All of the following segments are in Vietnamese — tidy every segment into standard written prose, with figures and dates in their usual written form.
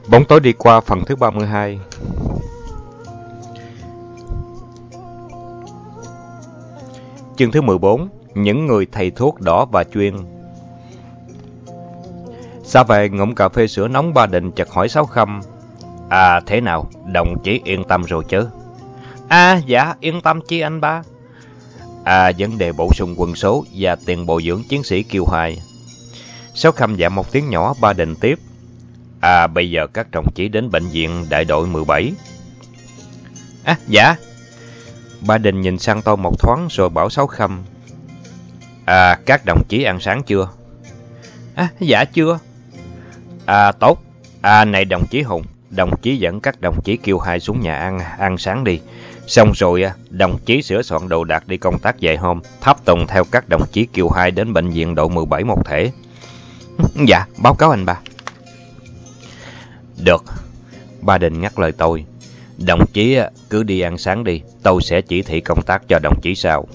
Bóng tối đi qua phần thứ 32. Chương thứ 14. Những người thầy thuốc đỏ và chuyên. Xa về ngụm cà phê sữa nóng, Ba Định chợt hỏi Sáu Khâm: thế nào, đồng chí yên tâm rồi chứ? Dạ, yên tâm chi anh ba? Vấn đề bổ sung quân số và tiền bồi dưỡng chiến sĩ Kiêu 2. Sáu Khâm dạ một tiếng nhỏ. Ba Định tiếp: bây giờ các đồng chí đến bệnh viện đại đội 17. Dạ. Ba Định nhìn sang tôi một thoáng rồi bảo Sáu Khâm: các đồng chí ăn sáng chưa? Dạ chưa. Tốt. Này đồng chí Hùng, đồng chí dẫn các đồng chí Kiêu 2 xuống nhà ăn sáng đi. Xong rồi đồng chí sửa soạn đồ đạc đi công tác về hôm, tháp tùng theo các đồng chí Kiêu 2 đến bệnh viện đội 17 một thể. Dạ, báo cáo anh ba. Được. Ba Định ngắt lời tôi: đồng chí cứ đi ăn sáng đi, tôi sẽ chỉ thị công tác cho đồng chí sau.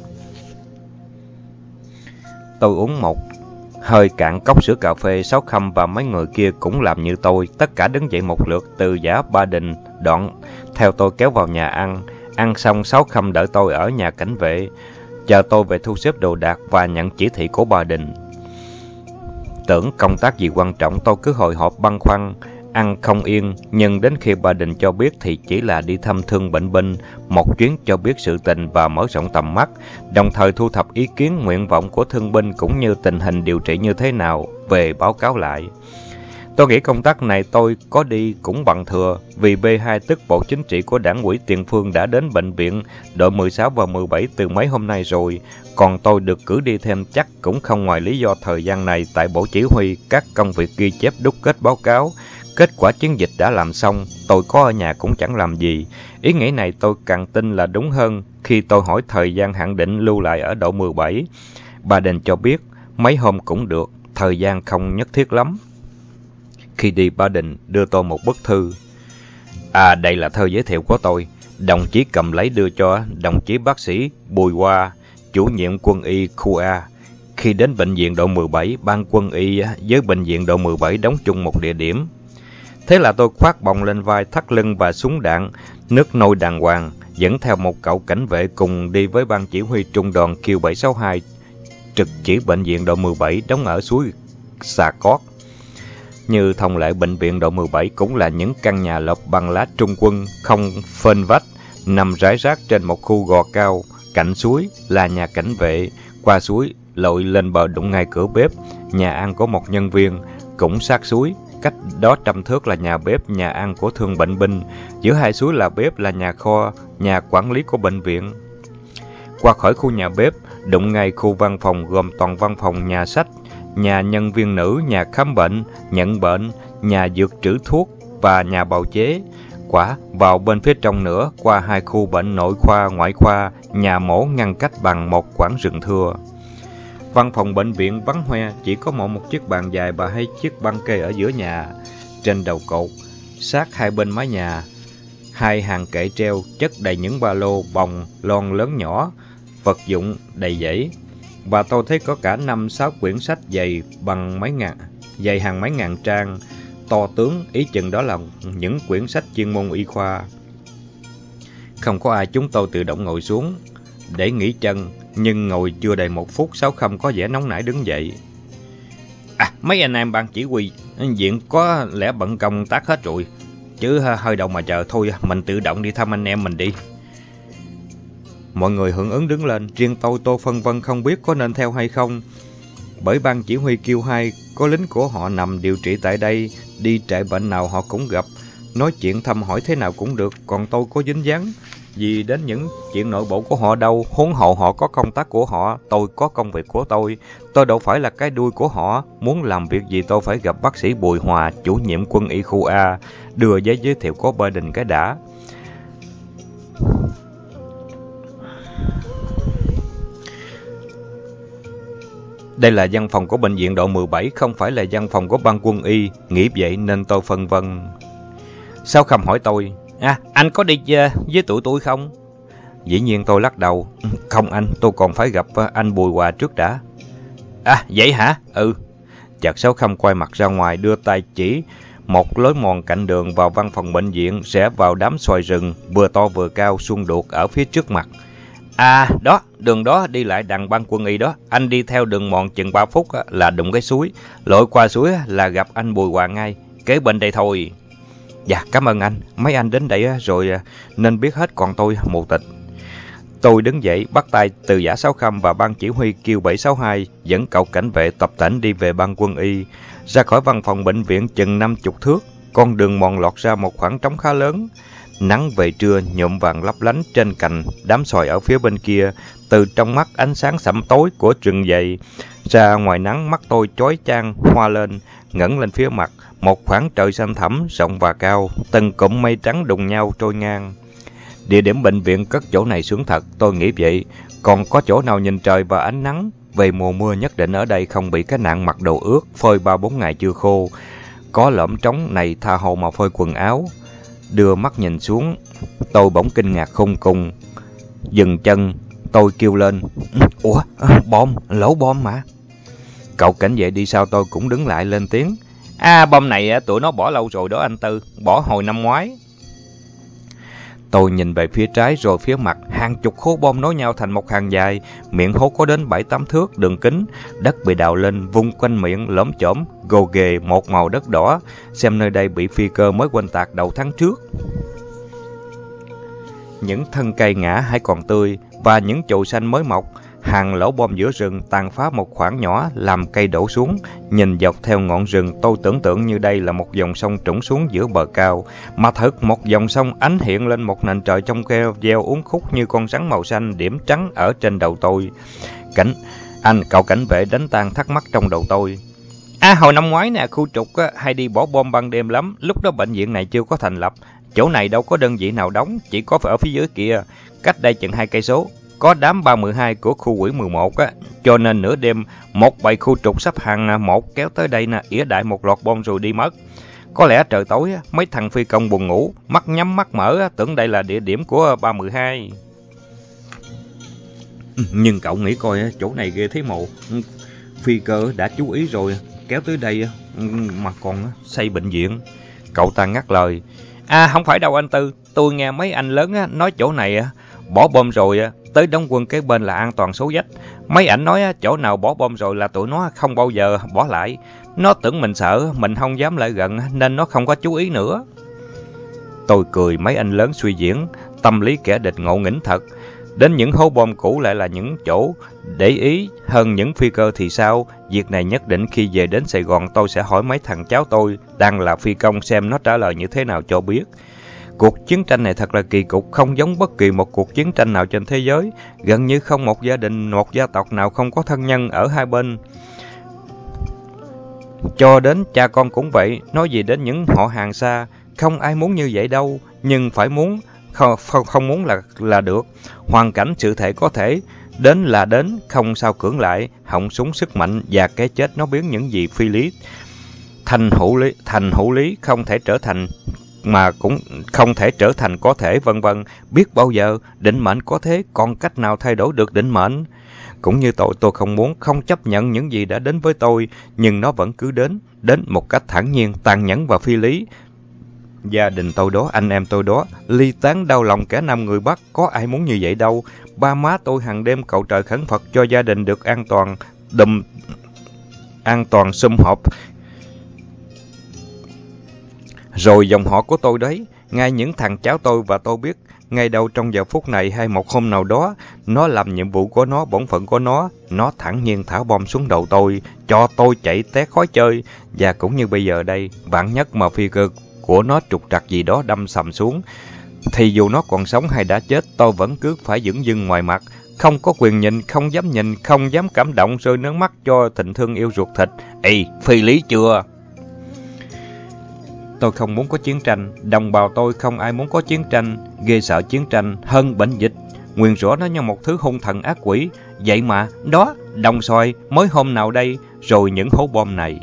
Tôi uống một hơi cạn cốc sữa cà phê. Sáu Khâm và mấy người kia cũng làm như tôi, tất cả đứng dậy một lượt từ giả Ba Định, đoạn theo tôi kéo vào nhà ăn. Ăn xong, Sáu Khâm đợi tôi ở nhà cảnh vệ, chờ tôi về thu xếp đồ đạc và nhận chỉ thị của Ba Định. Tưởng công tác gì quan trọng, tôi cứ hồi hộp băn khoăn, ăn không yên, nhưng đến khi Ba Định cho biết thì chỉ là đi thăm thương bệnh binh, một chuyến cho biết sự tình và mở rộng tầm mắt, đồng thời thu thập ý kiến nguyện vọng của thương binh cũng như tình hình điều trị như thế nào về báo cáo lại. Tôi nghĩ công tác này tôi có đi cũng bằng thừa, vì B2 tức Bộ Chính trị của Đảng ủy Tiền Phương đã đến bệnh viện đội 16 và 17 từ mấy hôm nay rồi, còn tôi được cử đi thêm chắc cũng không ngoài lý do thời gian này tại Bộ Chỉ huy các công việc ghi chép đúc kết báo cáo. Kết quả chiến dịch đã làm xong, tôi có ở nhà cũng chẳng làm gì. Ý nghĩ này tôi càng tin là đúng hơn khi tôi hỏi thời gian hạn định lưu lại ở đội 17. Ba Định cho biết mấy hôm cũng được, thời gian không nhất thiết lắm. Khi đi, Ba Định đưa tôi một bức thư. Đây là thư giới thiệu của tôi. Đồng chí cầm lấy đưa cho đồng chí bác sĩ Bùi Hoa, chủ nhiệm quân y khu A. Khi đến bệnh viện đội 17, ban quân y với bệnh viện đội 17 đóng chung một địa điểm. Thế là tôi khoác bồng lên vai, thắt lưng và súng đạn, nước nôi đàng hoàng, dẫn theo một cậu cảnh vệ cùng đi với ban chỉ huy trung đoàn Q762, trực chỉ bệnh viện đội 17 đóng ở suối Xà Cót. Như thông lệ, bệnh viện đội 17 cũng là những căn nhà lợp bằng lá Trung quân, không phên vách, nằm rải rác trên một khu gò cao. Cạnh suối là nhà cảnh vệ, qua suối lội lên bờ đụng ngay cửa bếp, nhà ăn của một nhân viên, cũng sát suối. Cách đó 100 thước là nhà bếp, nhà ăn của thương bệnh binh. Giữa hai suối là bếp, là nhà kho, nhà quản lý của bệnh viện. Qua khỏi khu nhà bếp, đụng ngay khu văn phòng gồm toàn văn phòng, nhà sách, nhà nhân viên nữ, nhà khám bệnh, nhận bệnh, nhà dược trữ thuốc và nhà bào chế. Quả vào bên phía trong nữa, qua hai khu bệnh nội khoa, ngoại khoa, nhà mổ ngăn cách bằng một quảng rừng thưa. Văn phòng bệnh viện vắng hoe, chỉ có một chiếc bàn dài và hai chiếc băng kê ở giữa nhà. Trên đầu cột, sát hai bên mái nhà, hai hàng kệ treo chất đầy những ba lô, bồng, lon lớn nhỏ, vật dụng đầy dãy. Và tôi thấy có cả 5-6 quyển sách dày bằng dày hàng mấy ngàn trang, to tướng, ý chừng đó là những quyển sách chuyên môn y khoa. Không có ai, chúng tôi tự động ngồi xuống để nghỉ chân, nhưng ngồi chưa đầy 1 phút, Sáu Khâm có vẻ nóng nảy đứng dậy. Mấy anh em ban chỉ huy viện có lẽ bận công tác hết rồi, chứ hơi đâu mà chờ, thôi mình tự động đi thăm anh em mình đi. Mọi người hưởng ứng đứng lên, riêng tôi phân vân không biết có nên theo hay không. Bởi ban chỉ huy Q2 có lính của họ nằm điều trị tại đây, đi trại bệnh nào họ cũng gặp, nói chuyện thăm hỏi thế nào cũng được, còn tôi có dính dáng gì đến những chuyện nội bộ của họ đâu. Huống hộ họ có công tác của họ, tôi có công việc của tôi đâu phải là cái đuôi của họ. Muốn làm việc gì tôi phải gặp bác sĩ Bùi Hòa, chủ nhiệm quân y khu A, đưa giấy giới thiệu của Ba Định cái đã. Đây là văn phòng của bệnh viện đội 17, không phải là văn phòng của ban quân y. Nghĩ vậy nên tôi phân vân. Sáu Khâm hỏi tôi: anh có đi với tụi tôi không? Dĩ nhiên tôi lắc đầu. Không anh, tôi còn phải gặp anh Bùi Hòa trước đã. Vậy hả? Chợt Sáu Khâm quay mặt ra ngoài, đưa tay chỉ một lối mòn cạnh đường vào văn phòng bệnh viện, rẽ vào đám xoài rừng vừa to vừa cao xung đột ở phía trước mặt. À, đó, đường đó đi lại đằng Ban Quân Y đó. Anh đi theo đường mòn chừng 3 phút là đụng cái suối. Lội qua suối là gặp anh Bùi Hoàng ngay, kế bên đây thôi. Dạ, cảm ơn anh. Mấy anh đến đây rồi nên biết hết, còn tôi mù tịch. Tôi đứng dậy, bắt tay Từ Giả Sáu Khâm và ban chỉ huy Kiều 762 dẫn cậu cảnh vệ tập tễnh đi về Ban Quân Y. Ra khỏi văn phòng bệnh viện chừng 50 thước, con đường mòn lọt ra một khoảng trống khá lớn. Nắng về trưa nhuộm vàng lấp lánh trên cành đám xoài ở phía bên kia. Từ trong mắt ánh sáng sẫm tối của rừng dậy ra ngoài nắng, mắt tôi chói chang hoa lên, ngẩng lên phía mặt, một khoảng trời xanh thẳm rộng và cao, từng cụm mây trắng đụng nhau trôi ngang. Địa điểm bệnh viện cất chỗ này sướng thật, tôi nghĩ vậy. Còn có chỗ nào nhìn trời và ánh nắng? Về mùa mưa nhất định ở đây không bị cái nạn mặc đồ ướt, phơi 3-4 ngày chưa khô. Có lõm trống này tha hồ mà phơi quần áo. Đưa mắt nhìn xuống, tôi bỗng kinh ngạc khôn cùng. Dừng chân, tôi kêu lên. Ủa, bom, lỗ bom mà. Cậu cảnh vệ đi sau tôi cũng đứng lại lên tiếng. À, bom này tụi nó bỏ lâu rồi đó anh Tư, bỏ hồi năm ngoái. Tôi nhìn về phía trái rồi phía mặt, hàng chục hố bom nối nhau thành một hàng dài, miệng hố có đến 7-8 thước đường kính, đất bị đào lên vung quanh miệng lởm chởm, gồ ghề một màu đất đỏ, xem nơi đây bị phi cơ mới oanh tạc đầu tháng trước. Những thân cây ngã hay còn tươi và những chồi xanh mới mọc, hàng lỗ bom giữa rừng tàn phá một khoảng nhỏ làm cây đổ xuống. Nhìn dọc theo ngọn rừng, tôi tưởng tượng như đây là một dòng sông trũng xuống giữa bờ cao. Mà thật, một dòng sông ánh hiện lên một nền trời trong keo gieo uốn khúc như con rắn màu xanh điểm trắng ở trên đầu tôi. Cậu cảnh vệ đánh tan thắc mắc trong đầu tôi. À, hồi năm ngoái nè, khu trục hay đi bỏ bom ban đêm lắm. Lúc đó bệnh viện này chưa có thành lập. Chỗ này đâu có đơn vị nào đóng, chỉ có ở phía dưới kia, cách đây chừng 2 cây số. Có đám 312 của khu quỹ 11 cho nên nửa đêm một bầy khu trục sắp hàng một kéo tới đây nè, ỉa đại một loạt bom rồi đi mất. Có lẽ trời tối mấy thằng phi công buồn ngủ, mắt nhắm mắt mở tưởng đây là địa điểm của 312. Nhưng cậu nghĩ coi, chỗ này ghê thế mộ. Phi cơ đã chú ý rồi, kéo tới đây mà còn xây bệnh viện. Cậu ta ngắt lời. À, không phải đâu anh Tư, tôi nghe mấy anh lớn nói chỗ này bỏ bom rồi tới đóng quân kế bên là an toàn số dách. Mấy ảnh nói chỗ nào bỏ bom rồi là tụi nó không bao giờ bỏ lại. Nó tưởng mình sợ, mình không dám lại gần nên nó không có chú ý nữa. Tôi cười, mấy anh lớn suy diễn, tâm lý kẻ địch ngộ nghĩnh thật. Đến những hố bom cũ lại là những chỗ để ý hơn những phi cơ thì sao? Việc này nhất định khi về đến Sài Gòn tôi sẽ hỏi mấy thằng cháu tôi đang là phi công xem nó trả lời như thế nào cho biết. Cuộc chiến tranh này thật là kỳ cục, không giống bất kỳ một cuộc chiến tranh nào trên thế giới. Gần như không một gia đình, một gia tộc nào không có thân nhân ở hai bên. Cho đến cha con cũng vậy, nói gì đến những họ hàng xa. Không ai muốn như vậy đâu, nhưng phải muốn, không muốn là được. Hoàn cảnh sự thể có thể, đến là đến, không sao cưỡng lại. Họng súng sức mạnh và cái chết nó biến những gì phi lý thành hữu lý, không thể trở thành mà cũng không thể trở thành có thể, vân vân. Biết bao giờ định mệnh có thế, còn cách nào thay đổi được định mệnh? Cũng như tôi không muốn, không chấp nhận những gì đã đến với tôi, nhưng nó vẫn cứ đến một cách thản nhiên, tàn nhẫn và phi lý. Gia đình tôi đó, anh em tôi đó, ly tán đau lòng kẻ Nam người Bắc, có ai muốn như vậy đâu. Ba má tôi hàng đêm cầu trời khấn Phật cho gia đình được an toàn sum họp. Rồi dòng họ của tôi đấy, ngay những thằng cháu tôi và tôi biết, ngay đâu trong giờ phút này hay một hôm nào đó, nó làm nhiệm vụ của nó, bổn phận của nó thản nhiên thả bom xuống đầu tôi, cho tôi chạy té khói chơi. Và cũng như bây giờ đây, vạn nhất mà phi cơ của nó trục trặc gì đó đâm sầm xuống, thì dù nó còn sống hay đã chết, tôi vẫn cứ phải dửng dưng ngoài mặt, không có quyền nhìn, không dám cảm động rơi nước mắt cho tình thương yêu ruột thịt. Ê, phi lý chưa? Tôi không muốn có chiến tranh, đồng bào tôi không ai muốn có chiến tranh, ghê sợ chiến tranh hơn bệnh dịch, nguyền rủa nó như một thứ hung thần ác quỷ. Vậy mà, đó, đồng xoài mới hôm nào đây, rồi những hố bom này.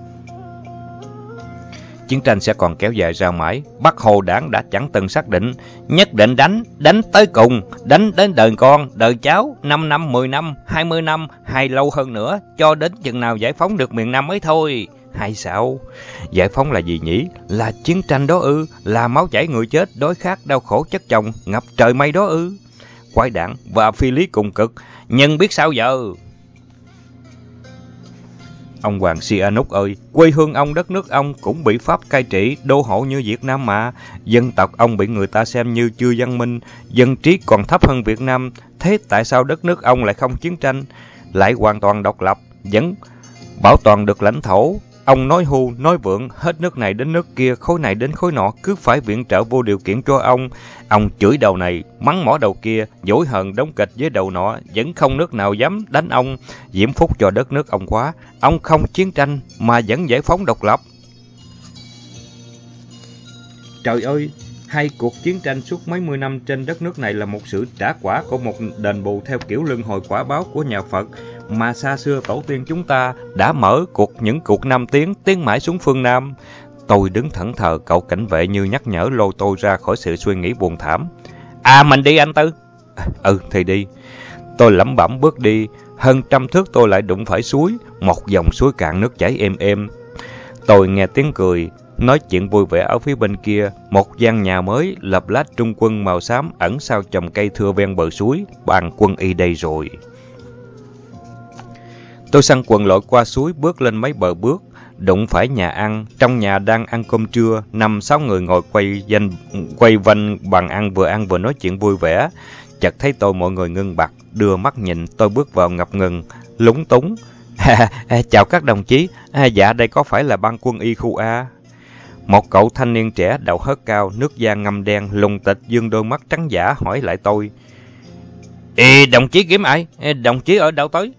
Chiến tranh sẽ còn kéo dài ra mãi. Bắc Hồ Đảng đã chẳng từng xác định, nhất định đánh tới cùng, đánh đến đời con, đời cháu, 5 năm, 10 năm, 20 năm, hay lâu hơn nữa, cho đến chừng nào giải phóng được miền Nam mới thôi. Hay sao? Giải phóng là gì nhỉ? Là chiến tranh đó ư? Là máu chảy người chết, đói khát, đau khổ chất chồng, ngập trời mây đó ư? Quái đản và phi lý cùng cực, nhưng biết sao giờ? Ông Hoàng Sihanouk ơi, quê hương ông, đất nước ông cũng bị Pháp cai trị, đô hộ như Việt Nam mà. Dân tộc ông bị người ta xem như chưa văn minh, dân trí còn thấp hơn Việt Nam. Thế tại sao đất nước ông lại không chiến tranh, lại hoàn toàn độc lập, vẫn bảo toàn được lãnh thổ? Ông nói hưu, nói vượng, hết nước này đến nước kia, khối này đến khối nọ, cứ phải viện trợ vô điều kiện cho ông. Ông chửi đầu này, mắng mỏ đầu kia, dỗi hờn đóng kịch với đầu nọ, vẫn không nước nào dám đánh ông. Diễm phúc cho đất nước ông quá. Ông không chiến tranh mà vẫn giải phóng độc lập. Trời ơi, hai cuộc chiến tranh suốt mấy mươi năm trên đất nước này là một sự trả quả của một đền bù theo kiểu luân hồi quả báo của nhà Phật, mà xa xưa tổ tiên chúng ta đã mở những cuộc Nam tiến mãi xuống phương Nam. Tôi đứng thẫn thờ, cậu cảnh vệ như nhắc nhở lôi tôi ra khỏi sự suy nghĩ buồn thảm. À, mình đi anh Tư. Thì đi. Tôi lẩm bẩm bước đi, hơn 100 thước tôi lại đụng phải suối, một dòng suối cạn nước chảy êm êm. Tôi nghe tiếng cười, nói chuyện vui vẻ ở phía bên kia, một gian nhà mới lập lát trung quân màu xám ẩn sau chòm cây thưa ven bờ suối, bàn quân y đây rồi. Tôi xăng quần lội qua suối, bước lên mấy bờ bước, đụng phải nhà ăn. Trong nhà đang ăn cơm trưa, 5-6 người ngồi quay quanh bàn ăn vừa nói chuyện vui vẻ. Chợt thấy tôi, mọi người ngưng bặt, đưa mắt nhìn. Tôi bước vào ngập ngừng, lúng túng. Chào các đồng chí, dạ đây có phải là ban quân y khu A? Một cậu thanh niên trẻ đầu hớt cao, nước da ngăm đen, lùng tịch, dương đôi mắt trắng dã hỏi lại tôi. Đồng chí kiếm ai? Đồng chí ở đâu tới?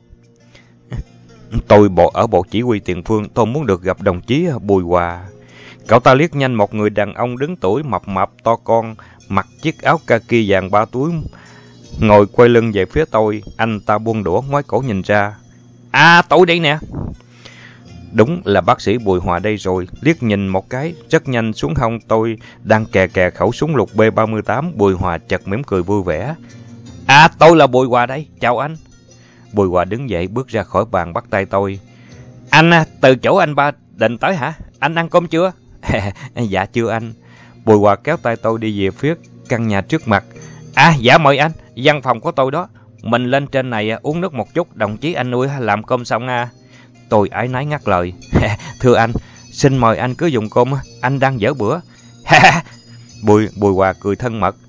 Tôi ở bộ chỉ huy tiền phương, tôi muốn được gặp đồng chí Bùi Hòa. Cậu ta liếc nhanh một người đàn ông đứng tuổi, mập mạp to con, mặc chiếc áo kaki vàng 3 túi, ngồi quay lưng về phía tôi. Anh ta buông đũa, ngoái cổ nhìn ra. Tôi đây nè. Đúng là bác sĩ Bùi Hòa đây rồi. Liếc nhìn một cái, rất nhanh xuống hông tôi đang kè khẩu súng lục B38. Bùi Hòa chợt mỉm cười vui vẻ. Tôi là Bùi Hòa đây, chào anh. Bùi Hòa đứng dậy bước ra khỏi bàn, bắt tay tôi. Anh từ chỗ anh Ba định tới hả? Anh ăn cơm chưa? Dạ chưa anh. Bùi Hòa kéo tay tôi đi về phía căn nhà trước mặt. Dạ mời anh, văn phòng của tôi đó. Mình lên trên này uống nước một chút, đồng chí anh nuôi làm cơm xong Tôi áy náy ngắt lời. Thưa anh, xin mời anh cứ dùng cơm, anh đang dở bữa. Bùi Hòa cười thân mật.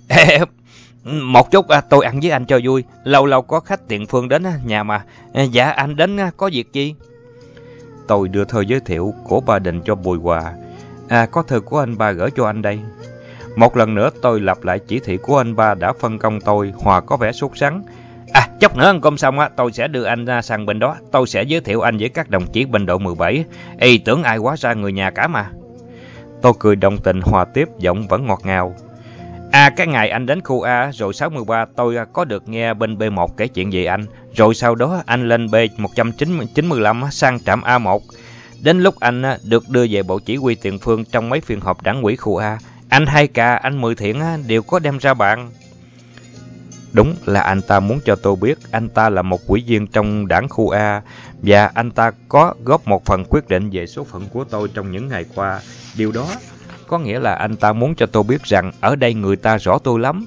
Một chút tôi ăn với anh cho vui, lâu lâu có khách tiền phương đến nhà mà. Dạ anh đến có việc gì? Tôi đưa thơ giới thiệu của Ba Định cho Bùi Hòa. Có thơ của anh Ba gửi cho anh đây. Một lần nữa tôi lặp lại chỉ thị của anh Ba đã phân công tôi. Hòa có vẻ sốt sắng. Chút nữa ăn cơm xong tôi sẽ đưa anh ra sang bên đó. Tôi sẽ giới thiệu anh với các đồng chí binh đội 17. Tưởng ai quá ra người nhà cả mà. Tôi cười đồng tình. Hòa tiếp, giọng vẫn ngọt ngào. Cái ngày anh đến khu A rồi 63, tôi có được nghe bên B1 kể chuyện về anh. Rồi sau đó anh lên B195 sang trạm A1. Đến lúc anh được đưa về bộ chỉ huy tiền phương trong mấy phiên họp đảng ủy khu A, anh Hai Cà, anh Mười Thiện đều có đem ra bàn. Đúng là anh ta muốn cho tôi biết anh ta là một ủy viên trong đảng khu A, và anh ta có góp một phần quyết định về số phận của tôi trong những ngày qua. Điều đó có nghĩa là anh ta muốn cho tôi biết rằng ở đây người ta rõ tôi lắm.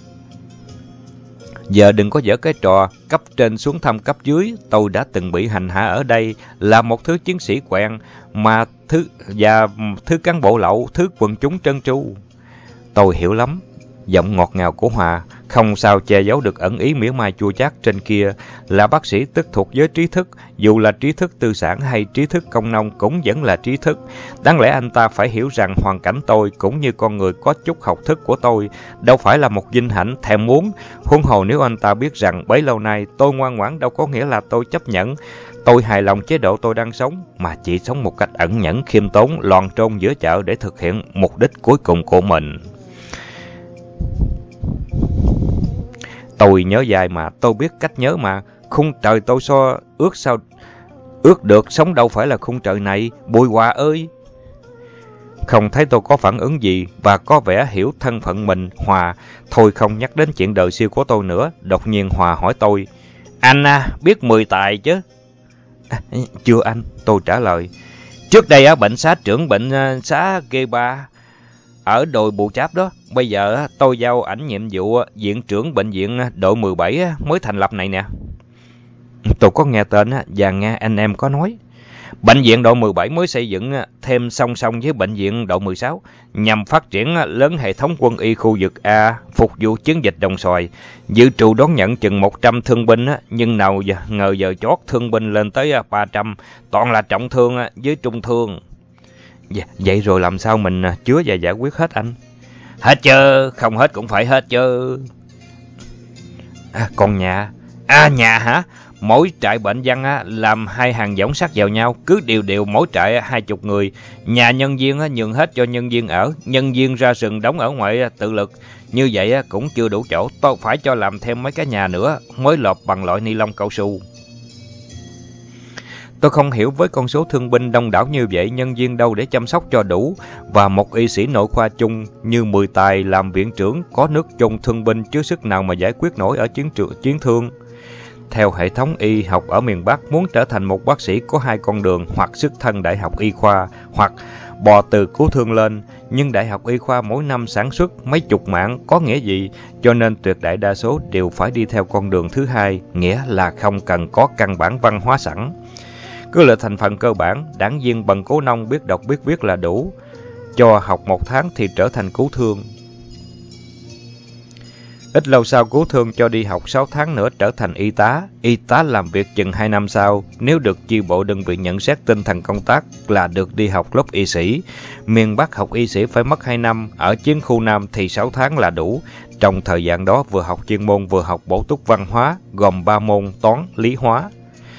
Giờ đừng có giở cái trò cấp trên xuống thăm cấp dưới. Tôi đã từng bị hành hạ ở đây, là một thứ chiến sĩ quèn, mà thứ cán bộ lậu, thứ quần chúng trơn tru. Tôi hiểu lắm. Giọng ngọt ngào của Hòa không sao che giấu được ẩn ý mỉa mai chua chát trên kia. Là bác sĩ tức thuộc giới trí thức, dù là trí thức tư sản hay trí thức công nông cũng vẫn là trí thức. Đáng lẽ anh ta phải hiểu rằng hoàn cảnh tôi cũng như con người có chút học thức của tôi đâu phải là một vinh hạnh thèm muốn. Huống hồ nếu anh ta biết rằng bấy lâu nay tôi ngoan ngoãn đâu có nghĩa là tôi chấp nhận. Tôi hài lòng chế độ tôi đang sống, mà chỉ sống một cách ẩn nhẫn, khiêm tốn, lòn trôn giữa chợ để thực hiện mục đích cuối cùng của mình. Tôi nhớ dài mà, tôi biết cách nhớ mà. Khung trời tôi ước được, sống đâu phải là khung trời này, Bùi Hòa ơi. Không thấy tôi có phản ứng gì và có vẻ hiểu thân phận mình. Hòa thôi không nhắc đến chuyện đời siêu của tôi nữa. Đột nhiên Hòa hỏi tôi. Anh biết 10 tài chứ? Chưa anh, tôi trả lời. Trước đây bệnh xá trưởng bệnh xá G3 ở đội Bù Cháp đó. Bây giờ tôi giao ảnh nhiệm vụ viện trưởng bệnh viện đội 17 mới thành lập này nè. Tôi có nghe tên và nghe anh em có nói. Bệnh viện đội 17 mới xây dựng thêm song song với bệnh viện đội 16 nhằm phát triển lớn hệ thống quân y khu vực A phục vụ chiến dịch Đồng Xoài. Dự trù đón nhận chừng 100 thương binh, nhưng nào ngờ giờ chót thương binh lên tới 300, toàn là trọng thương với trung thương. Vậy rồi làm sao mình chứa và giải quyết hết anh? Hết chứ, không hết cũng phải hết chứ. Còn nhà? Nhà hả? Mỗi trại bệnh dân làm 2 hàng võng sắt vào nhau, cứ đều mỗi trại 20 người. Nhà nhân viên nhường hết cho nhân viên ở, nhân viên ra rừng đóng ở ngoài tự lực. Như vậy cũng chưa đủ chỗ, tôi phải cho làm thêm mấy cái nhà nữa, mới lợp bằng loại ni lông cao su. Tôi không hiểu với con số thương binh đông đảo như vậy, nhân viên đâu để chăm sóc cho đủ, và một y sĩ nội khoa chung như 10 tài làm viện trưởng có nước chung thương binh chứ sức nào mà giải quyết nổi ở chiến thương. Theo hệ thống y học ở miền Bắc, muốn trở thành một bác sĩ có 2 con đường, hoặc xuất thân đại học y khoa, hoặc bò từ cứu thương lên. Nhưng đại học y khoa mỗi năm sản xuất mấy chục mạng có nghĩa gì, cho nên tuyệt đại đa số đều phải đi theo con đường thứ hai, nghĩa là không cần có căn bản văn hóa sẵn. Cứ là thành phần cơ bản, đảng viên bằng cố nông biết đọc biết viết là đủ. Cho học 1 tháng thì trở thành cứu thương. Ít lâu sau cứu thương cho đi học 6 tháng nữa trở thành y tá. Y tá làm việc chừng 2 năm sau, nếu được chi bộ đơn vị nhận xét tinh thần công tác là được đi học lớp y sĩ. Miền Bắc học y sĩ phải mất 2 năm, ở chiến khu Nam thì 6 tháng là đủ. Trong thời gian đó vừa học chuyên môn vừa học bổ túc văn hóa, gồm 3 môn toán, lý, hóa.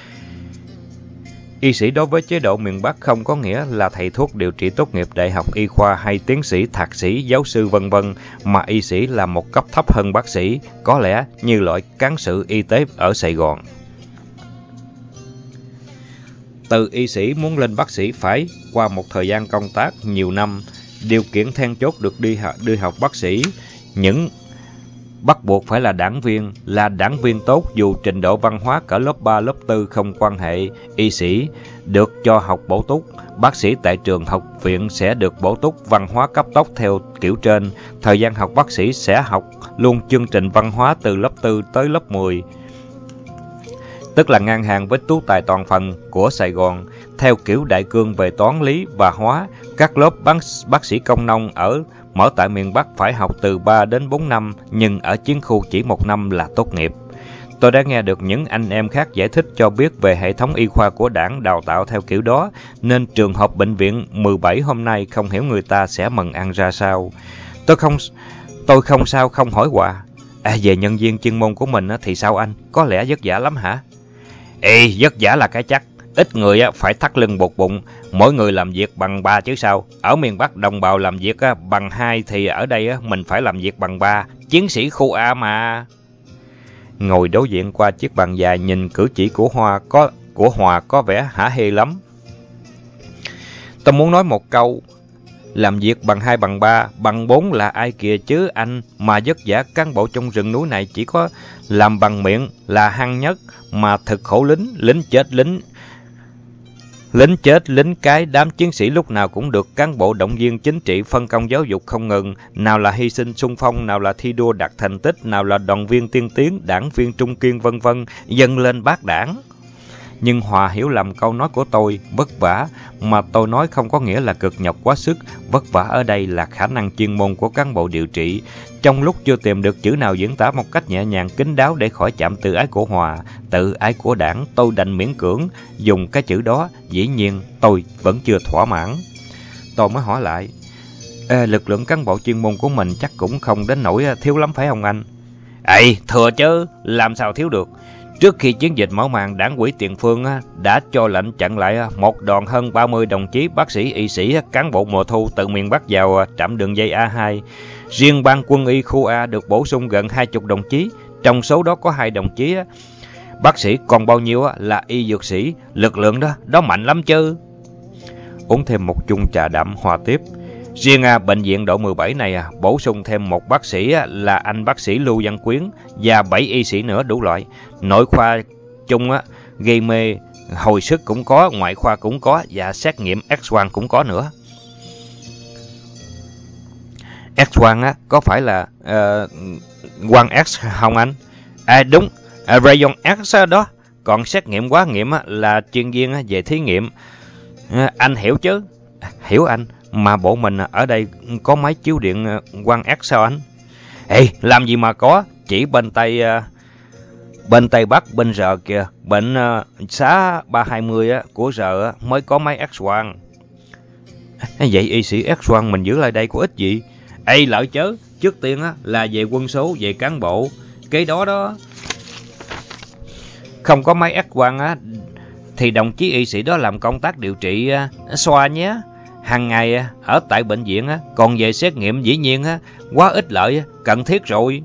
Y sĩ đối với chế độ miền Bắc không có nghĩa là thầy thuốc điều trị tốt nghiệp đại học y khoa hay tiến sĩ, thạc sĩ, giáo sư vân vân, mà y sĩ là một cấp thấp hơn bác sĩ, có lẽ như loại cán sự y tế ở Sài Gòn. Từ y sĩ muốn lên bác sĩ phải qua một thời gian công tác nhiều năm, điều kiện then chốt được đi học bác sĩ, những bắt buộc phải là đảng viên tốt dù trình độ văn hóa cỡ lớp 3, lớp 4 không quan hệ. Y sĩ được cho học bổ túc, bác sĩ tại trường học viện sẽ được bổ túc văn hóa cấp tốc theo kiểu trên. Thời gian học bác sĩ sẽ học luôn chương trình văn hóa từ lớp 4 tới lớp 10, tức là ngang hàng với tú tài toàn phần của Sài Gòn. Theo kiểu đại cương về toán, lý và hóa, các lớp bác sĩ công nông mở tại miền Bắc phải học từ 3 đến 4 năm, nhưng ở chiến khu chỉ 1 năm là tốt nghiệp. Tôi đã nghe được những anh em khác giải thích cho biết về hệ thống y khoa của đảng đào tạo theo kiểu đó, nên trường hợp bệnh viện 17 hôm nay không hiểu người ta sẽ mần ăn ra sao. Tôi không sao không hỏi hoài. Về nhân viên chuyên môn của mình thì sao anh? Có lẽ vất vả lắm hả? Vất vả là cái chắc. Ít người phải thắt lưng buộc bụng, mỗi người làm việc bằng 3 chứ sao. Ở miền Bắc đồng bào làm việc bằng 2 thì ở đây mình phải làm việc bằng 3. Chiến sĩ khu A mà. Ngồi đối diện qua chiếc bàn dài, nhìn cử chỉ của Hòa có vẻ hả hê lắm. Tôi muốn nói một câu, làm việc bằng 2 bằng 3, bằng 4 là ai kìa chứ anh, mà vất vả. Cán bộ trong rừng núi này chỉ có làm bằng miệng là hăng nhất, mà thực khổ lính chết lính cái. Đám chiến sĩ lúc nào cũng được cán bộ động viên chính trị phân công giáo dục không ngừng, nào là hy sinh xung phong, nào là thi đua đạt thành tích, nào là đoàn viên tiên tiến, đảng viên trung kiên vân vân, dâng lên bác đảng. Nhưng Hòa hiểu lầm câu nói của tôi, vất vả, mà tôi nói không có nghĩa là cực nhọc quá sức. Vất vả ở đây là khả năng chuyên môn của cán bộ điều trị. Trong lúc chưa tìm được chữ nào diễn tả một cách nhẹ nhàng kín đáo để khỏi chạm tự ái của Hòa, tự ái của đảng, tôi đành miễn cưỡng dùng cái chữ đó. Dĩ nhiên tôi vẫn chưa thỏa mãn. Tôi mới hỏi lại, lực lượng cán bộ chuyên môn của mình chắc cũng không đến nỗi thiếu lắm phải không anh? Thừa chứ, làm sao thiếu được. Trước khi chiến dịch mở màn, Đảng ủy Tiền Phương đã cho lệnh chặn lại một đoàn hơn 30 đồng chí bác sĩ, y sĩ, cán bộ mùa thu từ miền Bắc vào trạm đường dây A2. Riêng ban quân y khu A được bổ sung gần 20 đồng chí, trong số đó có 2 đồng chí bác sĩ, còn bao nhiêu là y dược sĩ. Lực lượng đó mạnh lắm chứ. Uống thêm một chung trà đậm, Hòa tiếp. Riêng bệnh viện đội 17 này bổ sung thêm một bác sĩ là anh bác sĩ Lưu Văn Quyến và 7 y sĩ nữa đủ loại. Nội khoa chung gây mê, hồi sức cũng có, ngoại khoa cũng có và xét nghiệm X-quang cũng có nữa. X-quang á, có phải là quang X không anh? À đúng, rayon X đó. Còn xét nghiệm hóa nghiệm á, là chuyên viên về thí nghiệm. Anh hiểu chứ? Hiểu anh, mà bộ mình ở đây có máy chiếu điện quang X sao anh? Ê, làm gì mà có, chỉ bên Tây Bắc bên giờ kìa, bệnh xá 320 của giờ mới có máy X-quang. Vậy y sĩ X-quang mình giữ lại đây có ích gì? Ê lợi chớ, trước tiên là về quân số, về cán bộ, cái đó không có máy X-quang thì đồng chí y sĩ đó làm công tác điều trị xoa nhé. Hàng ngày ở tại bệnh viện còn về xét nghiệm dĩ nhiên quá ích lợi, cần thiết rồi.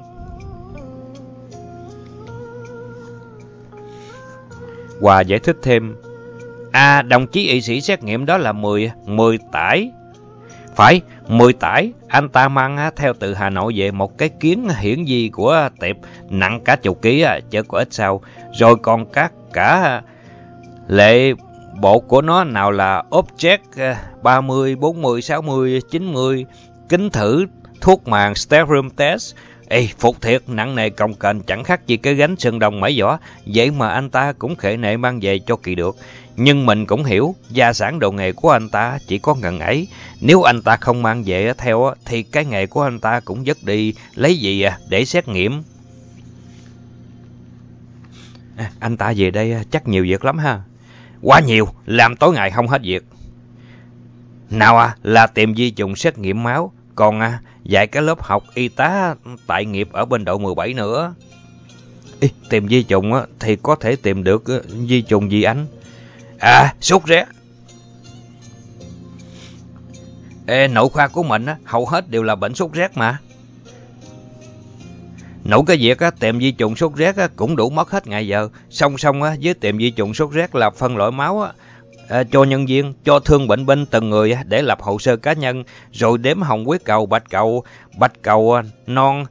Hòa giải thích thêm. À, đồng chí y sĩ xét nghiệm đó là 10 tải. Phải, 10 tải. Anh ta mang theo từ Hà Nội về một cái kiến hiển vi của tiệp nặng cả chục ký chứ có ít sao. Rồi còn cả lệ bộ của nó, nào là object 30, 40, 60, 90, kính thử, thuốc màng, sterile test. Ê, phục thiệt, nặng nề cồng kềnh, chẳng khác gì cái gánh sơn đồng mãi vỏ. Vậy mà anh ta cũng khệ nệ mang về cho kỳ được. Nhưng mình cũng hiểu, gia sản đồ nghề của anh ta chỉ có ngần ấy. Nếu anh ta không mang về theo thì cái nghề của anh ta cũng dứt đi, lấy gì để xét nghiệm. Anh ta về đây chắc nhiều việc lắm ha. Quá nhiều, làm tối ngày không hết việc. Nào là tìm vi trùng xét nghiệm máu, còn dạy cái lớp học y tá tại nghiệp ở bên đội 17 nữa. Tìm vi trùng thì có thể tìm được vi trùng gì anh? À, sốt rét. Nội khoa của mình hầu hết đều là bệnh sốt rét mà. Nội cái việc tìm vi trùng sốt rét cũng đủ mất hết ngày giờ. Song song với tìm vi trùng sốt rét là phân loại máu cho nhân viên, cho thương bệnh binh từng người để lập hồ sơ cá nhân, rồi đếm hồng huyết cầu, bạch cầu non,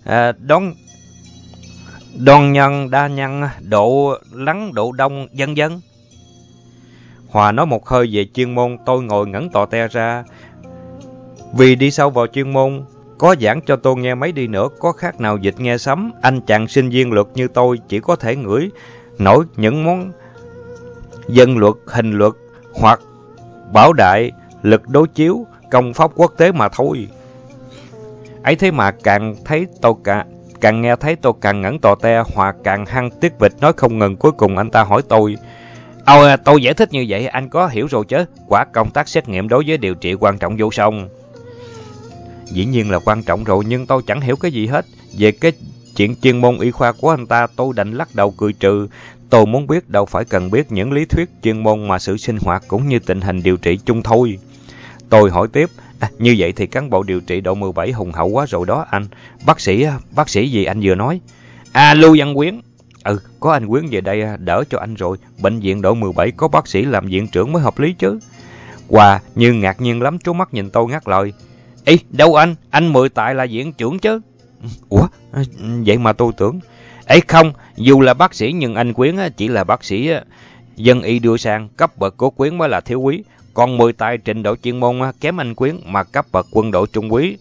đon nhân, đa nhân, độ lắng, độ đông, vân vân. Hòa nói một hơi về chuyên môn, tôi ngồi ngẩn tò te ra. Vì đi sâu vào chuyên môn, có giảng cho tôi nghe mấy đi nữa, có khác nào dịch nghe sấm. Anh chàng sinh viên luật như tôi chỉ có thể ngửi nổi những món dân luật, hình luật hoặc bảo đại, lực đối chiếu, công pháp quốc tế mà thôi. Ấy thế mà càng nghe thấy tôi càng ngẩn tò te. Hòa càng hăng tiết vịt nói không ngừng. Cuối cùng anh ta hỏi tôi. Tôi giải thích như vậy anh có hiểu rồi chứ? Quả công tác xét nghiệm đối với điều trị quan trọng vô song. Dĩ nhiên là quan trọng rồi, nhưng tôi chẳng hiểu cái gì hết. Về cái chuyện chuyên môn y khoa của anh ta, tôi đành lắc đầu cười trừ. Tôi muốn biết đâu phải cần biết những lý thuyết chuyên môn mà sự sinh hoạt cũng như tình hình điều trị chung thôi. Tôi hỏi tiếp. Như vậy thì cán bộ điều trị đội 17 hùng hậu quá rồi đó anh. Bác sĩ gì anh vừa nói? Lưu Văn Quyến. Có anh Quyến về đây đỡ cho anh rồi. Bệnh viện đội 17 có bác sĩ làm viện trưởng mới hợp lý chứ. Hòa như ngạc nhiên lắm, trố mắt nhìn tôi ngắt lời. Đâu anh 10 tại là viện trưởng chứ. Ủa, vậy mà tôi tưởng. Không, dù là bác sĩ nhưng anh Quyến chỉ là bác sĩ dân y đưa sang, cấp bậc của Quyến mới là thiếu úy. Còn 10 tại trình độ chuyên môn kém anh Quyến mà cấp bậc quân đội trung úy.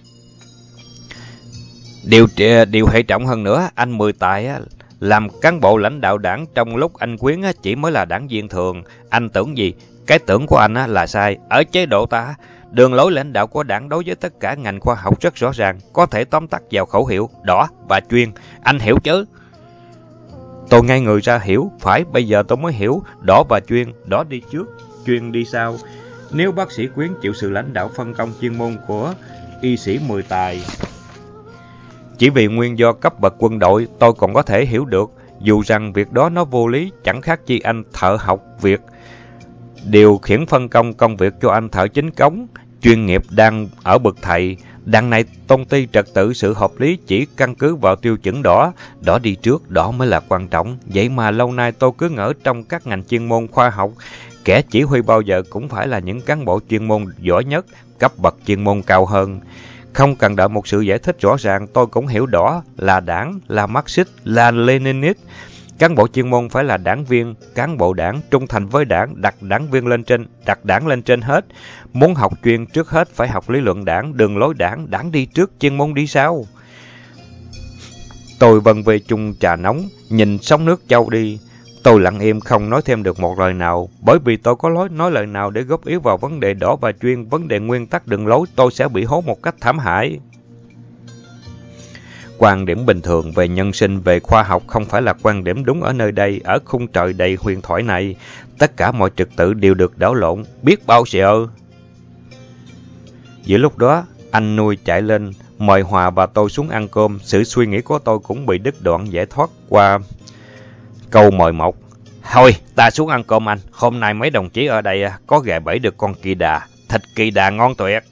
Điều hệ trọng hơn nữa, anh 10 tại làm cán bộ lãnh đạo đảng, trong lúc anh Quyến chỉ mới là đảng viên thường. Anh tưởng gì? Cái tưởng của anh là sai. Ở chế độ ta, đường lối lãnh đạo của đảng đối với tất cả ngành khoa học rất rõ ràng, có thể tóm tắt vào khẩu hiệu đỏ và chuyên. Anh hiểu chứ? Tôi ngay người ra hiểu. Phải, bây giờ tôi mới hiểu. Đỏ và chuyên, đỏ đi trước, chuyên đi sau. Nếu bác sĩ Quyến chịu sự lãnh đạo phân công chuyên môn của y sĩ 10 tài chỉ vì nguyên do cấp bậc quân đội, tôi còn có thể hiểu được. Dù rằng việc đó nó vô lý, chẳng khác chi anh thợ học việc điều khiển phân công công việc cho anh thợ chính cống chuyên nghiệp đang ở bậc thầy. Đằng này tôn ti trật tự sự hợp lý chỉ căn cứ vào tiêu chuẩn đỏ đi trước, đỏ mới là quan trọng. Vậy mà lâu nay tôi cứ ngỡ trong các ngành chuyên môn khoa học, kẻ chỉ huy bao giờ cũng phải là những cán bộ chuyên môn giỏi nhất, cấp bậc chuyên môn cao hơn. Không cần đợi một sự giải thích rõ ràng, tôi cũng hiểu đỏ là đảng, là Marxist, là Leninist. Cán bộ chuyên môn phải là đảng viên, cán bộ đảng, trung thành với đảng, đặt đảng lên trên hết. Muốn học chuyên trước hết phải học lý luận đảng, đường lối đảng, đảng đi trước, chuyên môn đi sau. Tôi vân về chung trà nóng, nhìn sóng nước trôi đi. Tôi lặng im không nói thêm được một lời nào, bởi vì tôi có nói lời nào để góp ý vào vấn đề đỏ và chuyên, vấn đề nguyên tắc đường lối, tôi sẽ bị hố một cách thảm hại. Quan điểm bình thường về nhân sinh, về khoa học không phải là quan điểm đúng ở nơi đây, ở khung trời đầy huyền thoại này. Tất cả mọi trật tự đều được đảo lộn, biết bao sợ. Giữa lúc đó, anh nuôi chạy lên, mời Hòa và tôi xuống ăn cơm. Sự suy nghĩ của tôi cũng bị đứt đoạn giải thoát qua câu mời mọc. Thôi, ta xuống ăn cơm anh. Hôm nay mấy đồng chí ở đây có gà bẫy được con kỳ đà. Thịt kỳ đà ngon tuyệt.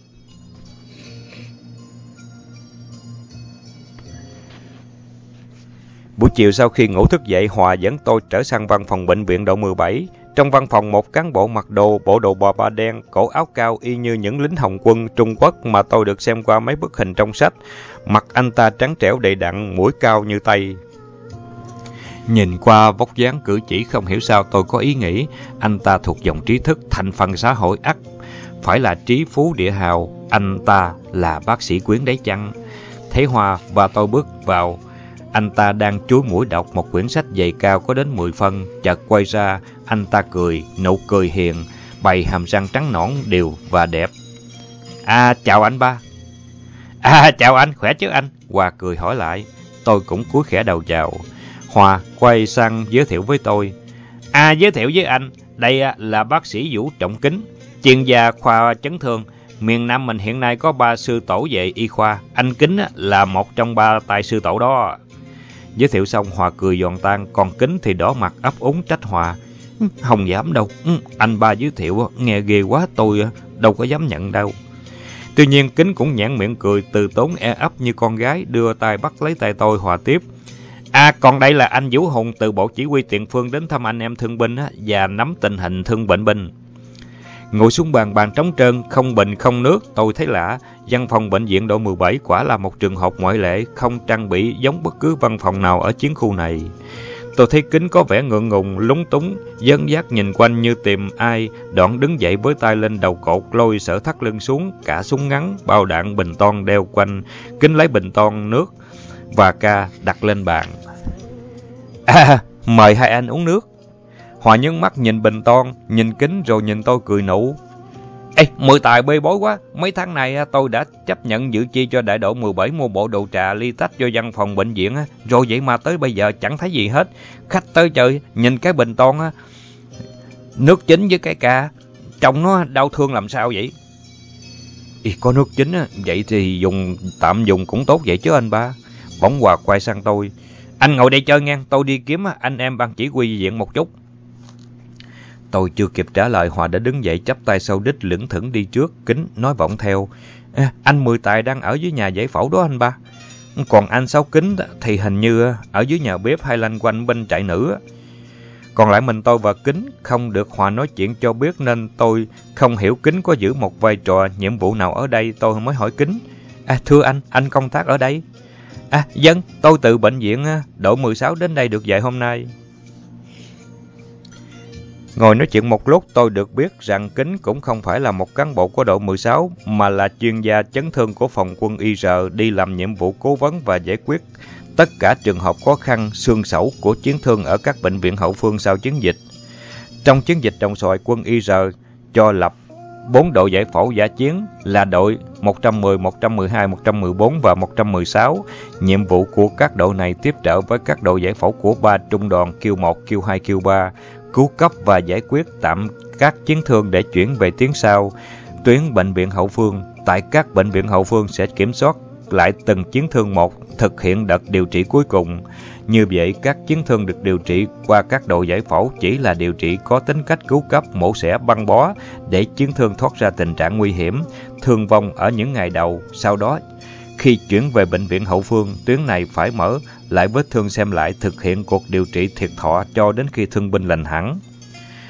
Buổi chiều sau khi ngủ thức dậy, Hòa dẫn tôi trở sang văn phòng bệnh viện Đội 17. Trong văn phòng, một cán bộ mặc bộ đồ bò ba đen, cổ áo cao y như những lính Hồng quân Trung Quốc mà tôi được xem qua mấy bức hình trong sách. Mặt anh ta trắng trẻo đầy đặn, mũi cao như tây. Nhìn qua vóc dáng cử chỉ không hiểu sao tôi có ý nghĩ anh ta thuộc dòng trí thức, thành phần xã hội ắt phải là trí phú địa hào. Anh ta là bác sĩ Quyến đấy chăng? Thấy Hòa và tôi bước vào, anh ta đang chúi mũi đọc một quyển sách dày cao có đến 10 phân. Chợt quay ra, anh ta cười, nụ cười hiền, bày hàm răng trắng nõn đều và đẹp. Chào anh ba. Chào anh, khỏe chứ anh? Hòa cười hỏi lại. Tôi cũng cúi khẽ đầu chào. Hòa quay sang giới thiệu với tôi. Giới thiệu với anh, đây là bác sĩ Vũ Trọng Kính, chuyên gia khoa chấn thương. Miền Nam mình hiện nay có 3 sư tổ về y khoa. Anh Kính là một trong 3 tài sư tổ đó. Giới thiệu xong, Hòa cười giòn tan, còn Kính thì đỏ mặt ấp úng trách Hòa. Không dám đâu, anh ba giới thiệu nghe ghê quá, tôi đâu có dám nhận đâu. Tuy nhiên Kính cũng nhãn miệng cười từ tốn e ấp như con gái, đưa tay bắt lấy tay tôi. Hòa tiếp. Còn đây là anh Vũ Hùng từ Bộ Chỉ huy Tiền Phương đến thăm anh em thương binh và nắm tình hình thương bệnh binh. Ngồi xuống bàn trống trơn, không bình không nước, tôi thấy lạ. Văn phòng bệnh viện Đội 17 quả là một trường hợp ngoại lệ, không trang bị giống bất cứ văn phòng nào ở chiến khu này. Tôi thấy Kính có vẻ ngượng ngùng, lúng túng, dấn dắt nhìn quanh như tìm ai, đoạn đứng dậy với tay lên đầu cột, lôi sở thắt lưng xuống, cả súng ngắn, bao đạn, bình ton đeo quanh. Kính lấy bình ton nước và ca đặt lên bàn. Mời hai anh uống nước. Hòa nhướng mắt nhìn bình ton, nhìn Kính rồi nhìn tôi cười nụ. 10 tài bê bối quá. Mấy tháng này tôi đã chấp nhận dự chi cho đại đội 17 mua bộ đồ trà ly tách cho văn phòng bệnh viện. Rồi vậy mà tới bây giờ chẳng thấy gì hết. Khách tới chơi, nhìn cái bình ton nước chính với cái ca, trông nó đau thương làm sao vậy? Có nước chính vậy thì tạm dùng cũng tốt vậy chứ anh ba. Bỗng Hòa quay sang tôi. Anh ngồi đây chơi ngang, tôi đi kiếm anh em ban chỉ huy viện một chút. Tôi chưa kịp trả lời, Hòa đã đứng dậy chắp tay sau đít lững thững đi trước. Kính nói vọng theo. Anh 10 tài đang ở dưới nhà giải phẫu đó anh ba. Còn anh Sáu Kính thì hình như ở dưới nhà bếp hay lanh quanh bên trại nữ. Còn lại mình tôi và Kính không được Hòa nói chuyện cho biết, nên tôi không hiểu Kính có giữ một vai trò nhiệm vụ nào ở đây. Tôi mới hỏi Kính. Thưa anh công tác ở đây? Dân, tôi từ bệnh viện đội 16 đến đây được vài hôm nay. Ngồi nói chuyện một lúc, tôi được biết rằng Kính cũng không phải là một cán bộ của đội 16, mà là chuyên gia chấn thương của phòng quân IR, đi làm nhiệm vụ cố vấn và giải quyết tất cả trường hợp khó khăn, xương sẩu của chiến thương ở các bệnh viện hậu phương sau chiến dịch. Trong chiến dịch Đồng Xoài, quân IR cho lập 4 đội giải phẫu dã chiến là đội 110, 112, 114 và 116. Nhiệm vụ của các đội này tiếp trợ với các đội giải phẫu của 3 trung đoàn Q1, Q2, Q3, cứu cấp và giải quyết tạm các chiến thương để chuyển về tuyến sau, tuyến bệnh viện hậu phương. Tại các bệnh viện hậu phương sẽ kiểm soát lại từng chiến thương một, thực hiện đợt điều trị cuối cùng. Như vậy, các chiến thương được điều trị qua các đội giải phẫu chỉ là điều trị có tính cách cứu cấp, mổ xẻ, băng bó để chiến thương thoát ra tình trạng nguy hiểm, thương vong ở những ngày đầu. Sau đó, khi chuyển về bệnh viện hậu phương, tuyến này phải mở lại vết thương, xem lại, thực hiện cuộc điều trị thiệt thọ cho đến khi thương binh lành hẳn.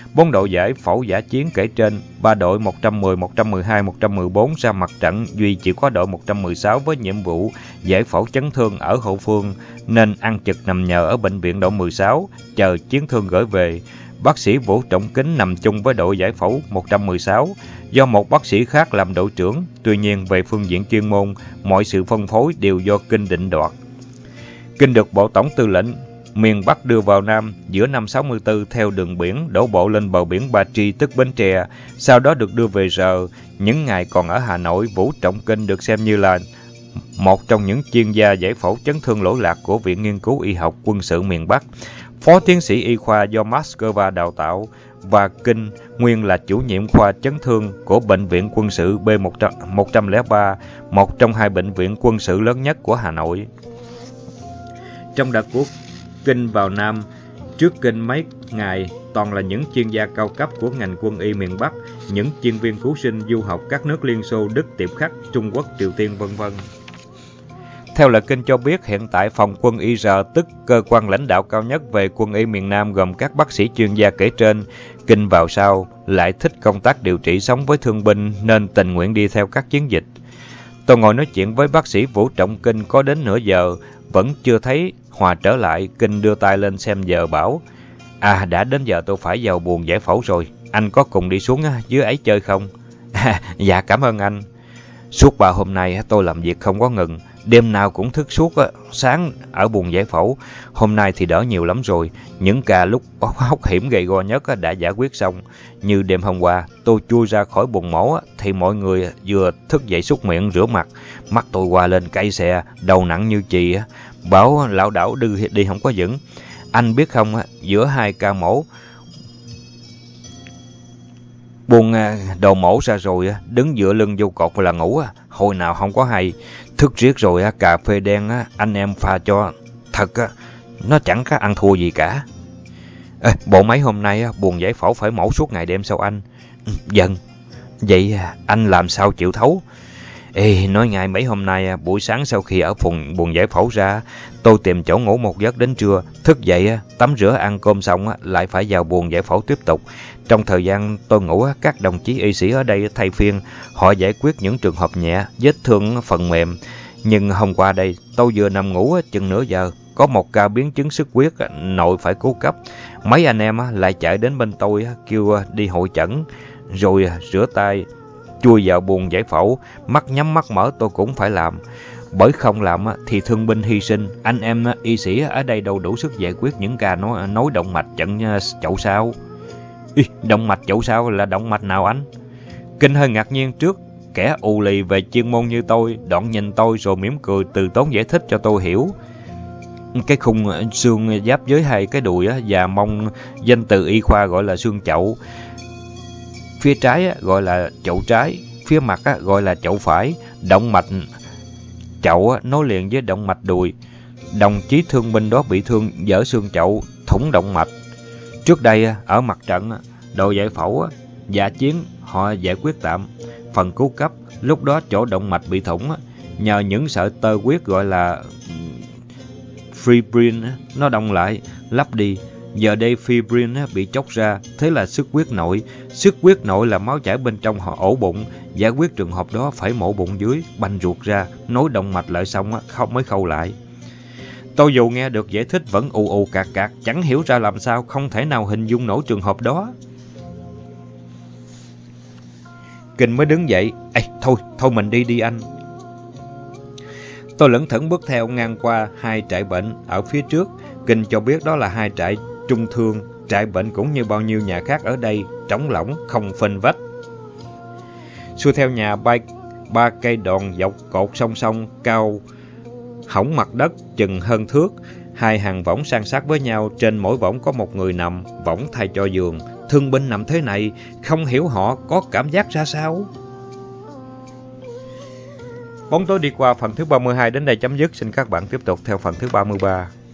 4 đội giải phẫu dã chiến kể trên, 3 đội 110, 112, 114 ra mặt trận, duy chỉ có đội 116 với nhiệm vụ giải phẫu chấn thương ở hậu phương nên ăn chực nằm nhờ ở bệnh viện đội 16 chờ chiến thương gửi về. Bác sĩ Vũ Trọng Kính nằm chung với đội giải phẫu 116 do một bác sĩ khác làm đội trưởng. Tuy nhiên về phương diện chuyên môn, mọi sự phân phối đều do Kinh định đoạt. Kinh được Bộ Tổng Tư lệnh miền Bắc đưa vào Nam giữa năm 64 theo đường biển đổ bộ lên bờ biển Ba Tri tức Bến Tre, sau đó được đưa về Rờ. Những ngày còn ở Hà Nội, Vũ Trọng Kính được xem như là một trong những chuyên gia giải phẫu chấn thương lỗi lạc của Viện Nghiên cứu Y học Quân sự miền Bắc, phó tiến sĩ y khoa do Moscow đào tạo, và Kinh nguyên là chủ nhiệm khoa chấn thương của Bệnh viện Quân sự B103, một trong hai bệnh viện quân sự lớn nhất của Hà Nội. Trong đợt của Kinh vào Nam, trước Kinh mấy ngày, toàn là những chuyên gia cao cấp của ngành quân y miền Bắc, những chuyên viên cứu sinh du học các nước Liên Xô, Đức, Tiệp Khắc, Trung Quốc, Triều Tiên, v.v. Theo lời Kinh cho biết, hiện tại phòng quân y R, tức cơ quan lãnh đạo cao nhất về quân y miền Nam gồm các bác sĩ chuyên gia kể trên. Kinh vào sau lại thích công tác điều trị sống với thương binh nên tình nguyện đi theo các chiến dịch. Tôi ngồi nói chuyện với bác sĩ Vũ Trọng Kính có đến nửa giờ, vẫn chưa thấy Hòa trở lại. Kinh đưa tay lên xem giờ bảo: đã đến giờ tôi phải vào buồng giải phẫu rồi, anh có cùng đi xuống dưới ấy chơi không? Dạ cảm ơn anh. Suốt 3 hôm nay tôi làm việc không có ngừng, đêm nào cũng thức suốt sáng ở buồng giải phẫu. Hôm nay thì đỡ nhiều lắm rồi, những ca lúc hóc hiểm gay go nhất đã giải quyết xong. Như đêm hôm qua, tôi chui ra khỏi buồng mổ thì mọi người vừa thức dậy súc miệng rửa mặt, mắt tôi qua lên cay xè, đầu nặng như chì, bảo lảo đảo đi không có vững. Anh biết không, giữa hai ca mổ, buông đầu mổ ra rồi, đứng dựa lưng vô cột là ngủ, hồi nào không có hay. Thức riết rồi, cà phê đen anh em pha cho thật, nó chẳng có ăn thua gì cả. Bộ mấy hôm nay buồng giải phẫu phải mổ suốt ngày đêm sao anh? Dần, vậy anh làm sao chịu thấu? Nói ngay mấy hôm nay, buổi sáng sau khi ở buồng giải phẫu ra, tôi tìm chỗ ngủ một giấc đến trưa, thức dậy, tắm rửa ăn cơm xong, lại phải vào buồng giải phẫu tiếp tục. Trong thời gian tôi ngủ, các đồng chí y sĩ ở đây thay phiên, họ giải quyết những trường hợp nhẹ, vết thương phần mềm. Nhưng hôm qua đây, tôi vừa nằm ngủ chừng nửa giờ, có một ca biến chứng xuất huyết, nội phải cứu cấp. Mấy anh em lại chạy đến bên tôi, kêu đi hội chẩn, rồi rửa tay, chui vào buồng giải phẫu, mắt nhắm mắt mở tôi cũng phải làm. Bởi không làm thì thương binh hy sinh, anh em y sĩ ở đây đâu đủ sức giải quyết những ca nối động mạch chận chậu sao. Động mạch chậu sao là động mạch nào anh? Kinh hơi ngạc nhiên trước kẻ ù lì về chuyên môn như tôi, đoạn nhìn tôi rồi mỉm cười từ tốn giải thích cho tôi hiểu. Cái khung xương giáp với hai cái đùi và mông, danh từ y khoa gọi là xương chậu. Phía trái gọi là chậu trái, phía mặt gọi là chậu phải. Động mạch chậu nối liền với động mạch đùi. Đồng chí thương binh đó bị thương vỡ xương chậu, thủng động mạch. Trước đây ở mặt trận, đội giải phẫu dã chiến họ giải quyết tạm. Phần cứu cấp, lúc đó chỗ động mạch bị thủng, nhờ những sợi tơ huyết gọi là fibrin nó đông lại, lắp đi. Giờ đây fibrin bị chóc ra, thế là xuất huyết nội. Xuất huyết nội là máu chảy bên trong ổ bụng. Giải quyết trường hợp đó phải mổ bụng dưới, banh ruột ra, nối động mạch lại xong không mới khâu lại. Tôi dù nghe được giải thích vẫn ù ù cạc cạc, chẳng hiểu ra làm sao, không thể nào hình dung nổi trường hợp đó. Kinh mới đứng dậy. Thôi mình đi anh. Tôi lững thững bước theo ngang qua hai trại bệnh ở phía trước. Kinh cho biết đó là hai trại trung thương. Trại bệnh cũng như bao nhiêu nhà khác ở đây, trống lỏng, không phên vách. Xuôi theo nhà ba cây đòn dọc cột song song, cao hõng mặt đất chừng hơn thước. Hai hàng võng san sát với nhau, trên mỗi võng có một người nằm, võng thay cho giường. Thương binh nằm thế này, không hiểu họ có cảm giác ra sao. Bóng tối đi qua, phần thứ 32 đến đây chấm dứt. Xin các bạn tiếp tục theo phần thứ 33.